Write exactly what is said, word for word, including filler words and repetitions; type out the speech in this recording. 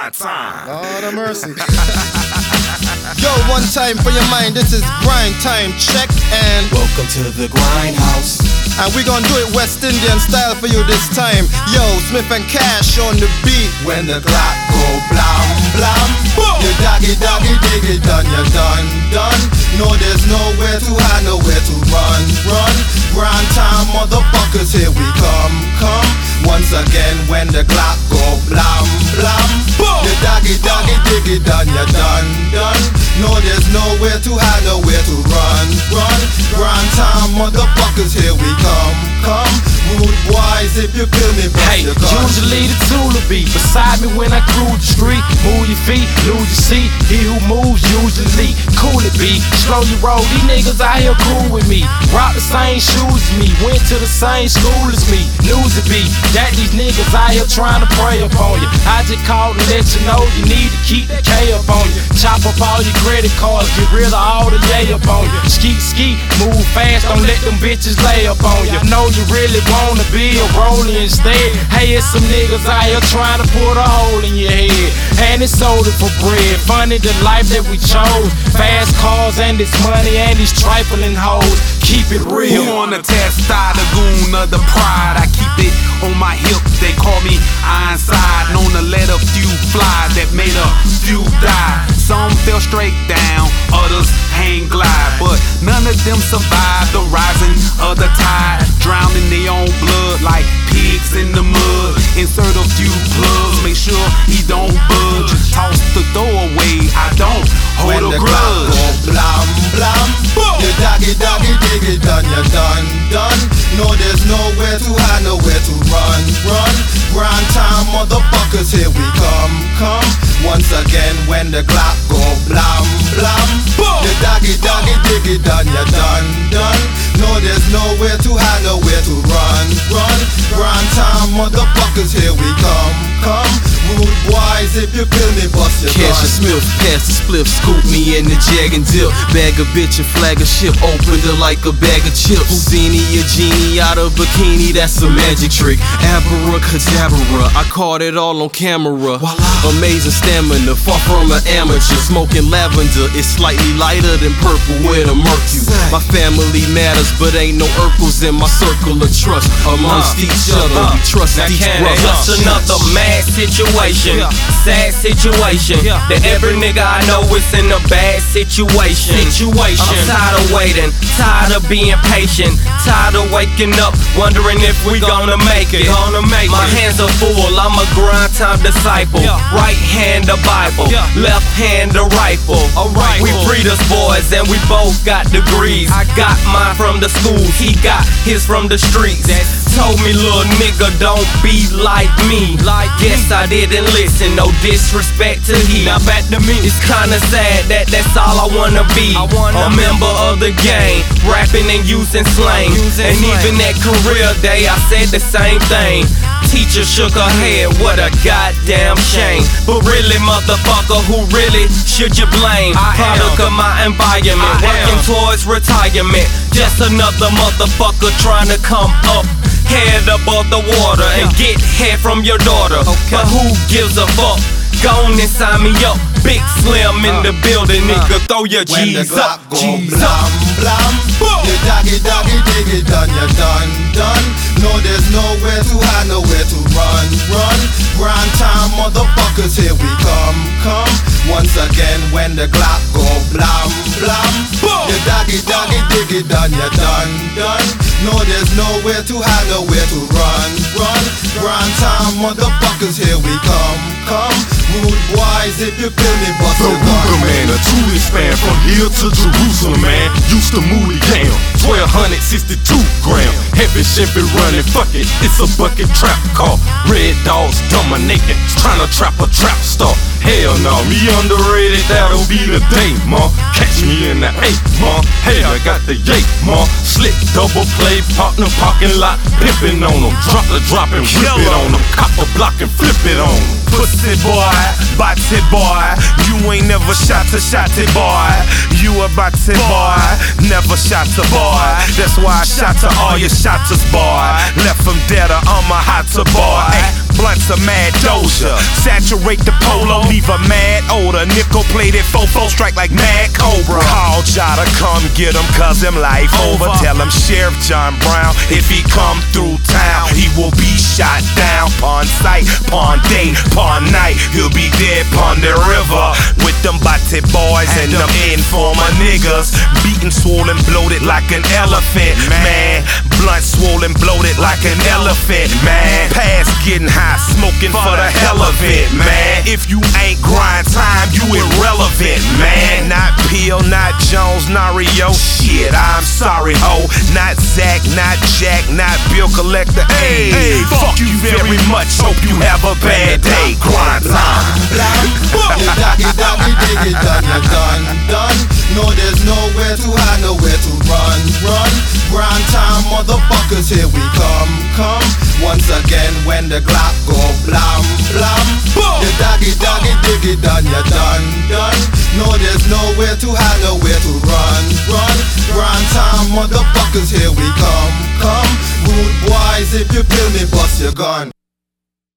my time. Lord of mercy. Yo, one time for your mind, this is grind time, check, and welcome to the grindhouse. And we gon' do it West Indian style for you this time. Yo, Smith and Cash on the beat. When the clock go blam blam, boom. You doggy doggy dig it done, you done done. No, there's nowhere to hide, nowhere to run run. Grind time, motherfuckers, here we come come. Once again, when the clock go blam blam, boom. You doggy doggy dig it done, you done done. No, there's nowhere to hide, nowhere to run run. Grind time, motherfuckers, here we come come. Rude boys, if you feel me, bust hey, your gun. usually the tool will be beside me when I cruise the street. Move your feet, lose your seat. He who moves usually cool it be. Slowly roll, these niggas out here cool with me. Rock the same shoes as me, went to the same school as me. News it be that these niggas out here trying to prey upon you. I just called to let you know you need to keep the K up on you. Chop up all your credit cards, get rid of all the yay up on you. Ski ski, move fast, don't let them bitches lay up on you. I know you really wanna be a rollie instead. Hey, it's some niggas out here trying to put a hole in your head, and it's sold it for bread. Funny the life that we chose, fast cars and this money and these trifling hoes. Keep it real. Who on the test side, the goon of the pride? I keep it on my hip, they call me Ironside. Known to let a few fly that made a few die. Some fell straight down, others hang glide, but none of them survived the rising of the tide. Drowned in their own blood like pigs in the mud. Insert a few plugs, make sure he don't budge. Toss the throwaway, I don't hold when a the grudge. Clock go blam blam, boom. You doggy doggy dig it done, you done done. No, there's nowhere to hide, nowhere to run run. Grind time, motherfuckers, here we come come. Once again, when the clock go blam blam, boom. You doggy doggy dig it done, you done done. No, there's nowhere to hide, nowhere to run run. Grind time, motherfuckers, here we come come. Rude boys, if you feel me, bust your gun. Cash and Smith, pass the spliff, scoop me in the jag and dip. Bag a bitch and flag a ship, opened her like a bag of chips. Houdini, a genie out of bikini, that's a magic trick. Abracadabra, I caught it all on camera. Amazing stamina, far from an amateur. Smoking lavender, it's slightly lighter than purple with a mercury. My family matters, but ain't no Urkels in my circle of trust. Amongst each other, we trust each brother. Just another mad situation, sad situation. That every nigga I know is in a bad situation. Situation. I'm tired of waiting, tired of being patient, tired of waking up, wondering if we gonna make it. Gonna make My hands are full, I'm a grind time disciple. Right hand a Bible, left hand a rifle. We breeders boys and we both got degrees. I got mine from the schools, he got his from the streets. Told me, little nigga, don't be like me. Guess I didn't listen, no disrespect to he. Now back to me. It's kinda sad that that's all I wanna be. A member of the gang, rapping and using slang. And even at career day, I said the same thing. Teacher shook her head, what a goddamn shame. But really, motherfucker, who really should you blame? Product of my environment, working towards retirement. Just another motherfucker trying to come up, head above the water, and get head from your daughter. But who gives a fuck? Go on and sign me up. Big Slim in the building, nigga, throw your G's up. G's blam blam, boom. You doggy doggy dig it done, you done done. No, there's nowhere to hide, nowhere to run run. Grind time, motherfuckers, here we come come. Once again, when the clock go blam blam, boom. You doggy doggy dig it done, you done done. No, there's nowhere to hide, nowhere to run run. Grind time, motherfuckers, here we come come. Rude boys, if you feel me, bust The your gun. Ruger man, a truly span from here to Jerusalem, man. Used to move it down, twelve sixty-two gram. Heavy Chevy running, fuck it, it's a bucket trap car. Red dogs dominating, trying to trap a trap star. Hell no, me underrated, that'll be the day, ma. Catch me in the eight, ma. Hey, I got the yay, ma. Slick double play, partner parking lot, pimping on them. Drop the drop and whip it on them. Cop a block and flip it on them. Pussy boy, body boy, you ain't never shot a shotty boy. You a body boy, never shot a boy. That's why I shot to all your shotters boy. Left them dead, I'm a hotter boy. blunts of mad doja. Saturate the polo, leave a mad odor. Nickel plated fofo, strike like mad cobra. Call Ja to come get him, cause him life over. Tell him Sheriff John Brown, if he come through town, he will be shot down. Pon sight, pon day, pon night, he'll be dead pon the river. With them bate boys and them informer niggas. Beaten, swollen, bloated like an elephant, man. Blunt, swollen, bloated like an elephant, man. Past getting high, smoking for the hell of it, man. If you ain't grind time, you irrelevant, man. Not Peel, not Jones, not Rio, shit, I'm sorry, ho. Not Zach, not Jack, not Bill Collector, hey, hey, fuck you very much, hope you have a bad day. Grind time. You doggy, doggy, dig it, done, you done, done. No, there's nowhere to hide, nowhere to run, run. Grind time, motherfuckers, here we come, come. Once again, when the Glock go blam, blam. You doggy, doggy, dig it, done, you done, done. No, there's nowhere to hide, nowhere to run, run. Grind time, motherfuckers, here we come, come. Rude boys, if you feel me, bust your gun.